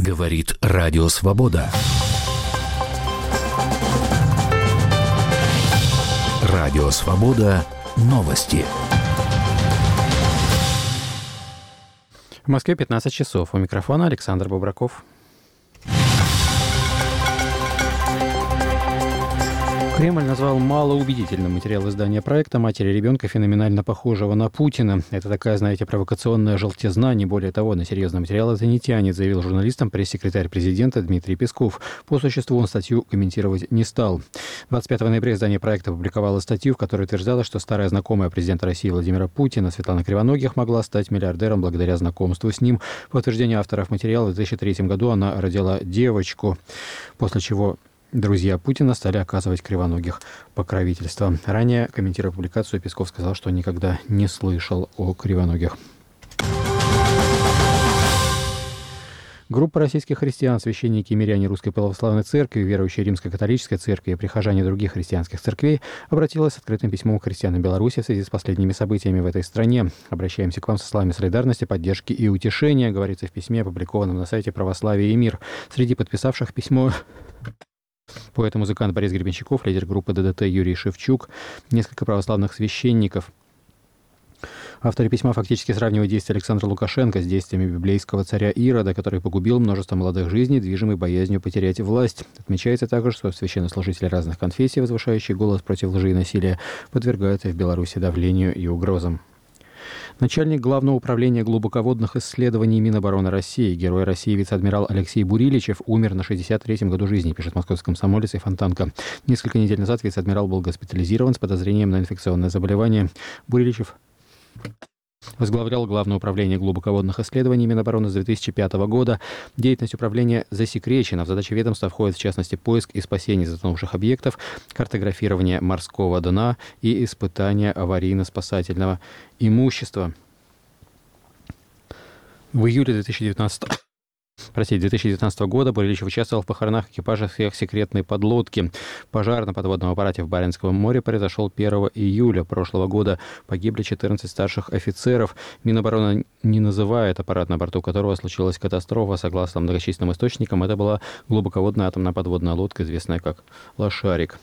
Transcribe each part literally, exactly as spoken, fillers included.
Говорит Радио Свобода. Радио Свобода. Новости. В Москве пятнадцать часов. У микрофона Александр Бобраков. Кремль назвал малоубедительным материал издания проекта матери ребенка, феноменально похожего на Путина. Это такая, знаете, провокационная желтизна, не более того, на серьезный материал это не тянет, заявил журналистам пресс-секретарь президента Дмитрий Песков. По существу он статью комментировать не стал. двадцать пятого ноября издание проекта опубликовало статью, в которой утверждалось, что старая знакомая президента России Владимира Путина Светлана Кривоногих могла стать миллиардером благодаря знакомству с ним. По утверждению авторов материала, в две тысячи третьем году она родила девочку, после чего друзья Путина стали оказывать Кривоногих покровительство. Ранее, комментируя публикацию, Песков сказал, что никогда не слышал о Кривоногих. Группа российских христиан, священники и миряне Русской Православной Церкви, верующие Римской Католической Церкви и прихожане других христианских церквей обратилась с открытым письмом к христианам Беларуси в связи с последними событиями в этой стране. Обращаемся к вам со словами солидарности, поддержки и утешения, говорится в письме, опубликованном на сайте «Православие и мир». Среди подписавших письмо поэт-музыкант Борис Гребенщиков, лидер группы ДДТ Юрий Шевчук, несколько православных священников. Авторы письма фактически сравнивают действия Александра Лукашенко с действиями библейского царя Ирода, который погубил множество молодых жизней, движимой боязнью потерять власть. Отмечается также, что священнослужители разных конфессий, возвышающие голос против лжи и насилия, подвергаются в Беларуси давлению и угрозам. Начальник Главного управления глубоководных исследований Минобороны России, герой России вице-адмирал Алексей Буриличев, умер на шестьдесят третьем году жизни, пишет московский комсомолец и Фонтанка. Несколько недель назад вице-адмирал был госпитализирован с подозрением на инфекционное заболевание. Буриличев возглавлял Главное управление глубоководных исследований Минобороны с две тысячи пятого года. Деятельность управления засекречена. В задачи ведомства входит, в частности, поиск и спасение затонувших объектов, картографирование морского дна и испытание аварийно-спасательного имущества. В июле две тысячи девятнадцатого Простите, две тысячи девятнадцатого года Буриличев участвовал в похоронах экипажа сверхсекретной подлодки. Пожар на подводном аппарате в Баренцевом море произошел первого июля прошлого года. Погибли четырнадцать старших офицеров. Минобороны не называет аппарат, на борту которого случилась катастрофа. Согласно многочисленным источникам, это была глубоководная атомная подводная лодка, известная как «Лошарик».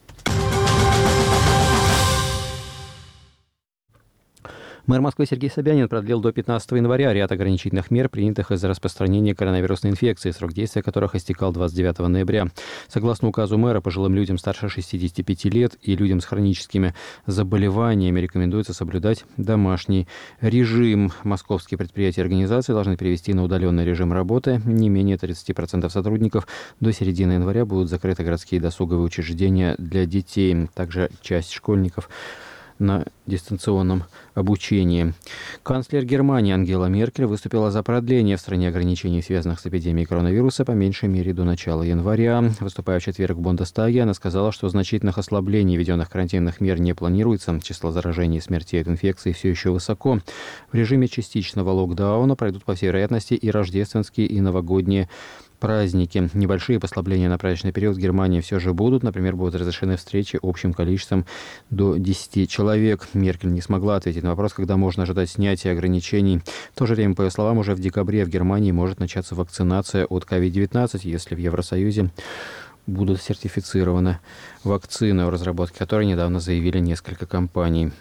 Мэр Москвы Сергей Собянин продлил до пятнадцатого января ряд ограничительных мер, принятых из-за распространения коронавирусной инфекции, срок действия которых истекал двадцать девятого ноября. Согласно указу мэра, пожилым людям старше шестидесяти пяти лет и людям с хроническими заболеваниями рекомендуется соблюдать домашний режим. Московские предприятия и организации должны перевести на удаленный режим работы. Не менее тридцати процентов сотрудников. До середины января будут закрыты городские досуговые учреждения для детей. Также часть школьников на дистанционном обучении. Канцлер Германии Ангела Меркель выступила за продление в стране ограничений, связанных с эпидемией коронавируса, по меньшей мере до начала января. Выступая в четверг в Бундестаге, она сказала, что значительных ослаблений введенных карантинных мер не планируется. Число заражений и смертей от инфекции все еще высоко. В режиме частичного локдауна пройдут, по всей вероятности, и рождественские, и новогодние праздники. Небольшие послабления на праздничный период в Германии все же будут. Например, будут разрешены встречи общим количеством до десяти человек. Меркель не смогла ответить на вопрос, когда можно ожидать снятия ограничений. В то же время, по ее словам, уже в декабре в Германии может начаться вакцинация от ковид девятнадцать, если в Евросоюзе будут сертифицированы вакцины, о разработке которой недавно заявили несколько компаний.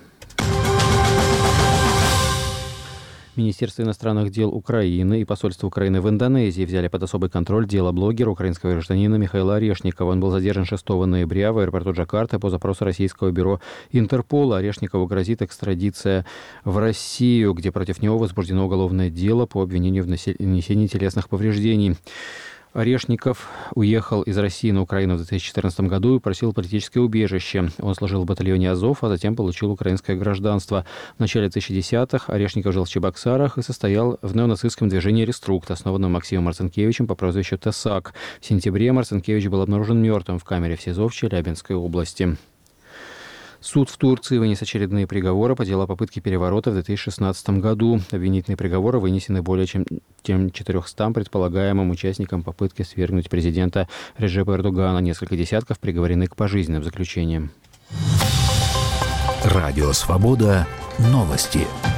Министерство иностранных дел Украины и посольство Украины в Индонезии взяли под особый контроль дело блогера, украинского гражданина Михаила Орешникова. Он был задержан шестого ноября в аэропорту Джакарты по запросу российского бюро Интерпола. Орешникову грозит экстрадиция в Россию, где против него возбуждено уголовное дело по обвинению в нанесении телесных повреждений. Орешников уехал из России на Украину в две тысячи четырнадцатом году и просил политическое убежище. Он служил в батальоне «Азов», а затем получил украинское гражданство. В начале две тысячи десятых Орешников жил в Чебоксарах и состоял в неонацистском движении «Реструкт», основанном Максимом Марцинкевичем по прозвищу Тесак. В сентябре Марцинкевич был обнаружен мертвым в камере в СИЗО в Челябинской области. Суд в Турции вынес очередные приговоры по делу о попытке переворота в две тысячи шестнадцатом году. Обвинительные приговоры вынесены более чем, чем четырёмстам предполагаемым участникам попытки свергнуть президента Реджепа Эрдогана. Несколько десятков приговорены к пожизненным заключениям. Радио «Свобода». Новости.